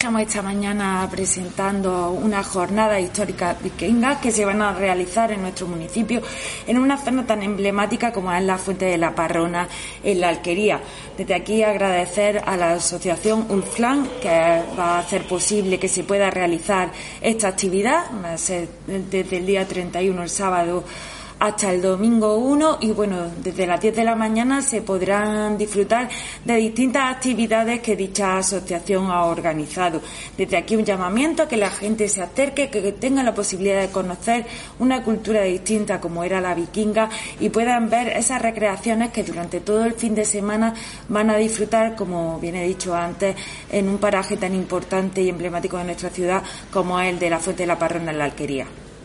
Estamos esta mañana presentando una jornada histórica vikinga que se van a realizar en nuestro municipio en una zona tan emblemática como es la Fuente de la Parrona en la Alquería. Desde aquí agradecer a la asociación Ulflan que va a hacer posible que se pueda realizar esta actividad, va a ser desde el día 31, el sábado, hasta el domingo 1 y bueno, desde las 10 de la mañana se podrán disfrutar de distintas actividades que dicha asociación ha organizado. Desde aquí un llamamiento a que la gente se acerque, que tenga la posibilidad de conocer una cultura distinta como era la vikinga y puedan ver esas recreaciones que durante todo el fin de semana van a disfrutar, como bien he dicho antes, en un paraje tan importante y emblemático de nuestra ciudad como es el de la Fuente de la Parrona en la Alquería.